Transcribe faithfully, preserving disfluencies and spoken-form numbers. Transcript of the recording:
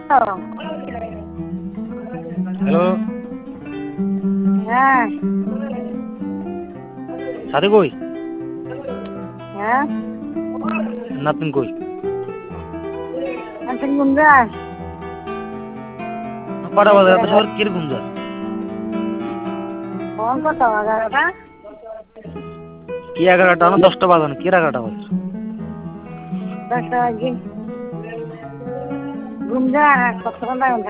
hello হ্যাঁ সাথে কই হ্যাঁ নাতিন কই আছেন গুঞ্জা কটা বাজে এত শহর কিরকম যায় ফোন কত এগারোটা কি এগারোটা না দশটা বাজানো কি এগারোটা বাজে দশটা বাজে গুঞ্জা কতক্ষণ লাগবে